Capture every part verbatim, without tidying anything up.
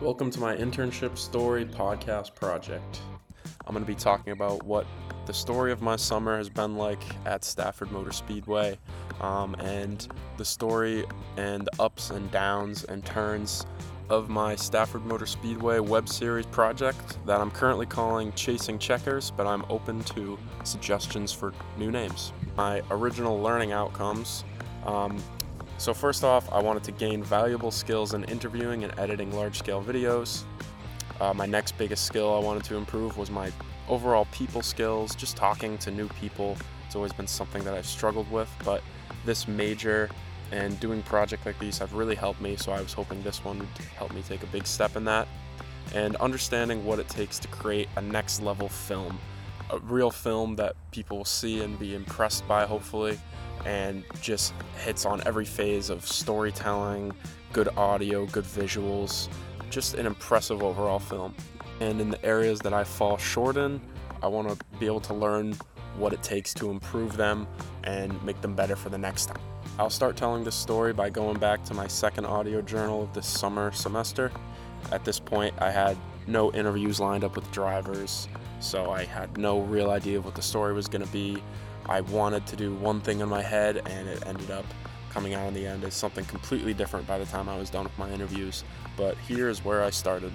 Welcome to my internship story podcast project. I'm going to be talking about what the story of my summer has been like at Stafford Motor Speedway, um, and the story and ups and downs and turns of my Stafford Motor Speedway web series project that I'm currently calling Chasing Checkers, but I'm open to suggestions for new names. My original learning outcomes. Um, So first off, I wanted to gain valuable skills in interviewing and editing large-scale videos. Uh, my next biggest skill I wanted to improve was my overall people skills, just talking to new people. It's always been something that I've struggled with, but this major and doing projects like these have really helped me, so I was hoping this one would help me take a big step in that. And understanding what it takes to create a next-level film, a real film that people will see and be impressed by, hopefully, and just hits on every phase of storytelling, good audio, good visuals, just an impressive overall film. And in the areas that I fall short in, I want to be able to learn what it takes to improve them and make them better for the next time. I'll start telling this story by going back to my second audio journal of this summer semester. At this point, I had no interviews lined up with drivers, so I had no real idea of what the story was going to be. I wanted to do one thing in my head, and it ended up coming out in the end as something completely different by the time I was done with my interviews. But here's where I started.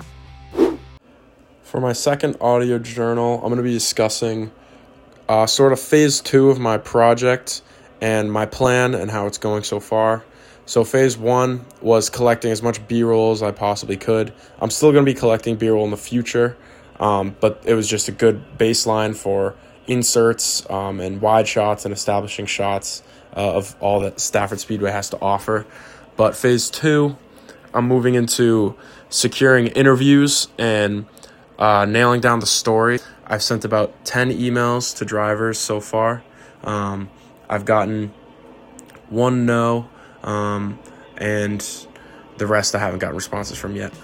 For my second audio journal, I'm going to be discussing uh, sort of phase two of my project and my plan and how it's going so far. So phase one was collecting as much B-roll as I possibly could. I'm still going to be collecting B-roll in the future, um, but it was just a good baseline for inserts um, and wide shots and establishing shots uh, of all that Stafford Speedway has to offer. But phase two, I'm moving into securing interviews and uh, nailing down the story. I've sent about ten emails to drivers so far. Um, I've gotten one no, um, and the rest I haven't gotten responses from yet.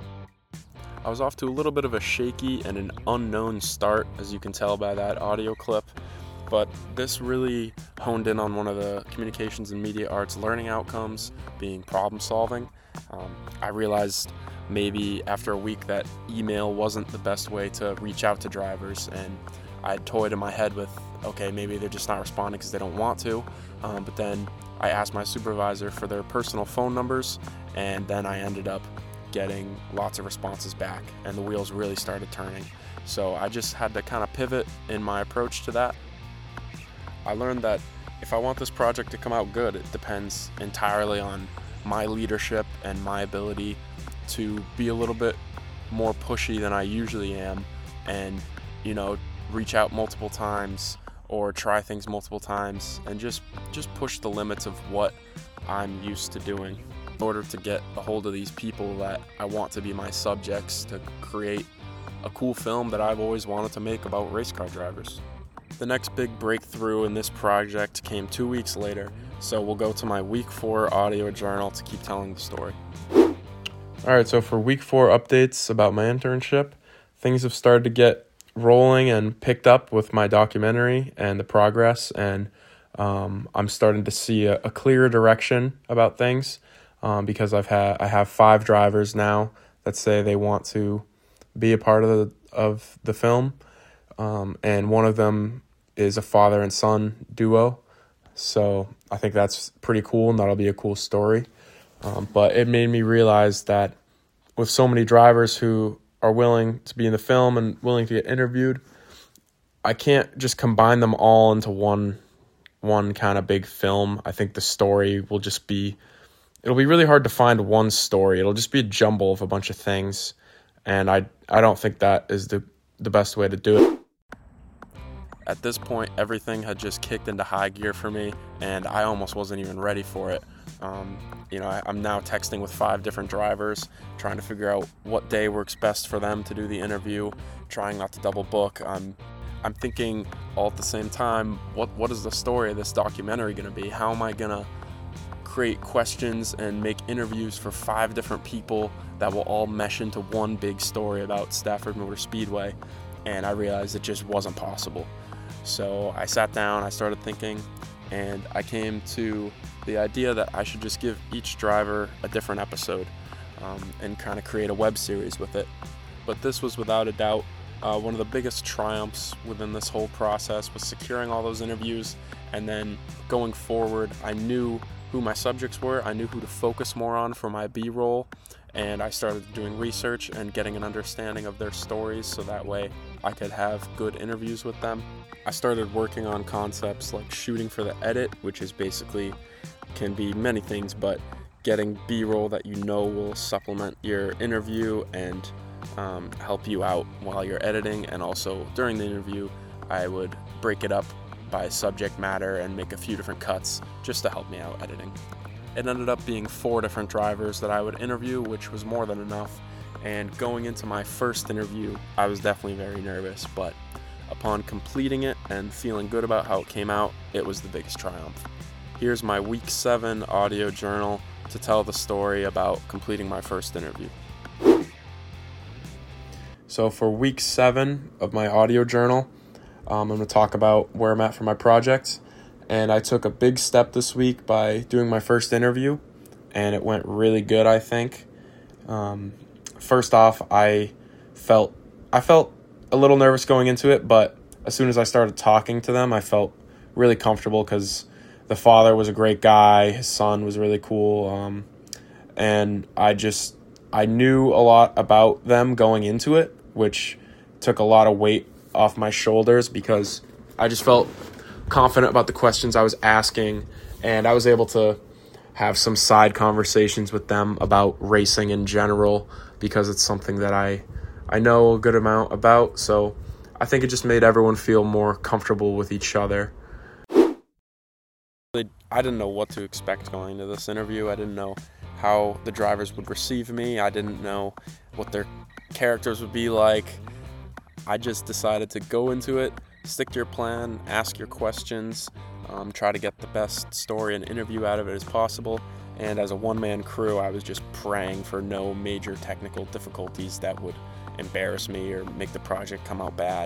I was off to a little bit of a shaky and an unknown start, as you can tell by that audio clip, but this really honed in on one of the communications and media arts learning outcomes, being problem solving. Um, I realized maybe after a week that email wasn't the best way to reach out to drivers, and I toyed in my head with, okay, maybe they're just not responding because they don't want to, um, but then I asked my supervisor for their personal phone numbers, and then I ended up getting lots of responses back, and the wheels really started turning. So I just had to kind of pivot in my approach to that. I learned that if I want this project to come out good, it depends entirely on my leadership and my ability to be a little bit more pushy than I usually am, and, you know, reach out multiple times or try things multiple times and just just push the limits of what I'm used to doing in order to get a hold of these people that I want to be my subjects to create a cool film that I've always wanted to make about race car drivers. The next big breakthrough in this project came two weeks later, so we'll go to my week four audio journal to keep telling the story. Alright, so for week four updates about my internship, things have started to get rolling and picked up with my documentary and the progress, and um, I'm starting to see a, a clearer direction about things. Um, because I've had I have five drivers now that say they want to be a part of the of the film, um, and one of them is a father and son duo. So I think that's pretty cool, and that'll be a cool story. Um, but it made me realize that with so many drivers who are willing to be in the film and willing to get interviewed, I can't just combine them all into one one kind of big film. I think the story will just be It'll be really hard to find one story. It'll just be a jumble of a bunch of things, and I I don't think that is the, the best way to do it. At this point, everything had just kicked into high gear for me, and I almost wasn't even ready for it. Um, you know, I, I'm now texting with five different drivers, trying to figure out what day works best for them to do the interview, trying not to double book. I'm I'm thinking all at the same time, what what is the story of this documentary going to be? How am I going to create questions and make interviews for five different people that will all mesh into one big story about Stafford Motor Speedway? And I realized it just wasn't possible. So I sat down, I started thinking, and I came to the idea that I should just give each driver a different episode. um, and kind of create a web series with it. But this was without a doubt uh, one of the biggest triumphs within this whole process, was securing all those interviews. And then going forward, I knew who my subjects were, I knew who to focus more on for my B-roll, and I started doing research and getting an understanding of their stories so that way I could have good interviews with them. I started working on concepts like shooting for the edit, which is basically, can be many things, but getting B-roll that you know will supplement your interview and um, help you out while you're editing. And also during the interview, I would break it up by subject matter and make a few different cuts just to help me out editing. It ended up being four different drivers that I would interview, which was more than enough. And going into my first interview, I was definitely very nervous, but upon completing it and feeling good about how it came out, it was the biggest triumph. Here's my week seven audio journal to tell the story about completing my first interview. So for week seven of my audio journal, um, I'm going to talk about where I'm at for my project. And I took a big step this week by doing my first interview, and it went really good, I think. Um, first off, I felt I felt a little nervous going into it, but as soon as I started talking to them, I felt really comfortable because the father was a great guy, his son was really cool, um, and I just I knew a lot about them going into it, which took a lot of weight off my shoulders because I just felt confident about the questions I was asking, and I was able to have some side conversations with them about racing in general because it's something that I I know a good amount about. So I think it just made everyone feel more comfortable with each other. I didn't know what to expect going into this interview. I didn't know how the drivers would receive me. I didn't know what their characters would be like. I just decided to go into it, stick to your plan, ask your questions, um, try to get the best story and interview out of it as possible. And as a one-man crew, I was just praying for no major technical difficulties that would embarrass me or make the project come out bad.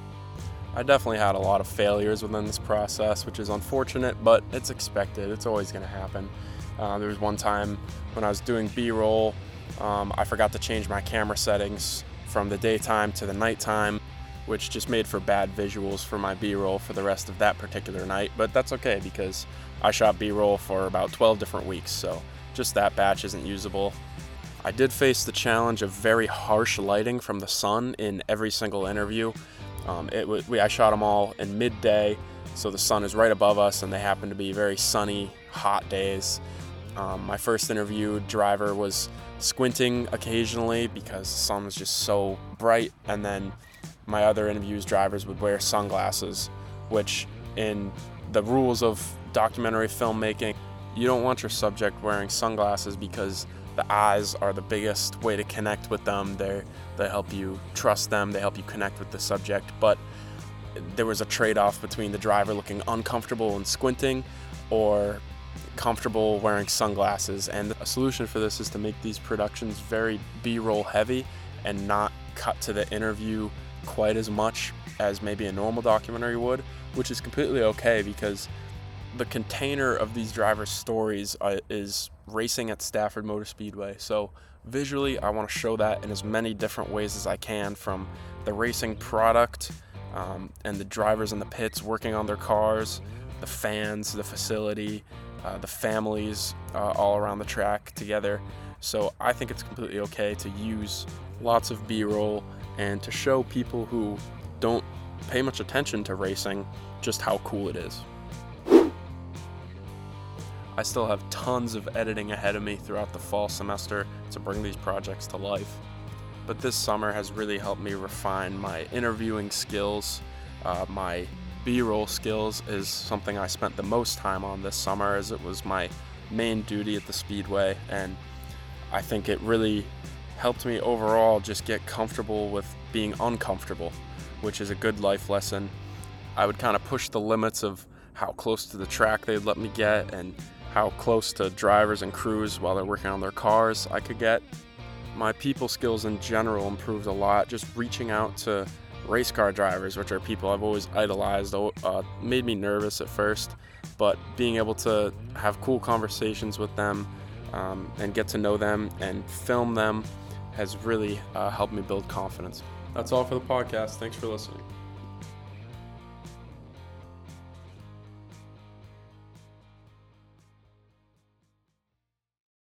I definitely had a lot of failures within this process, which is unfortunate, but it's expected. It's always going to happen. Uh, there was one time when I was doing B-roll, um, I forgot to change my camera settings from the daytime to the nighttime, which just made for bad visuals for my B-roll for the rest of that particular night. But that's okay because I shot B-roll for about twelve different weeks, so just that batch isn't usable. I did face the challenge of very harsh lighting from the sun in every single interview. Um, it w- we, I shot them all in midday, so the sun is right above us, and they happen to be very sunny, hot days. Um, my first interview driver was squinting occasionally because the sun was just so bright, and then my other interviews drivers would wear sunglasses, which in the rules of documentary filmmaking, you don't want your subject wearing sunglasses because the eyes are the biggest way to connect with them. They they help you trust them, they help you connect with the subject, but there was a trade-off between the driver looking uncomfortable and squinting or comfortable wearing sunglasses. And a solution for this is to make these productions very B-roll heavy and not cut to the interview quite as much as maybe a normal documentary would, which is completely okay because the container of these drivers' stories uh, is racing at Stafford Motor Speedway. So visually, I want to show that in as many different ways as I can, from the racing product um, and the drivers in the pits working on their cars, the fans, the facility, uh, the families uh, all around the track together. So I think it's completely okay to use lots of B-roll and to show people who don't pay much attention to racing just how cool it is. I still have tons of editing ahead of me throughout the fall semester to bring these projects to life. But this summer has really helped me refine my interviewing skills. Uh, my B-roll skills is something I spent the most time on this summer, as it was my main duty at the Speedway, and I think it really helped me overall just get comfortable with being uncomfortable, which is a good life lesson. I would kind of push the limits of how close to the track they'd let me get and how close to drivers and crews while they're working on their cars I could get. My people skills in general improved a lot. Just reaching out to race car drivers, which are people I've always idolized, uh, made me nervous at first, but being able to have cool conversations with them um, and get to know them and film them has really uh, helped me build confidence. That's all for the podcast. Thanks for listening.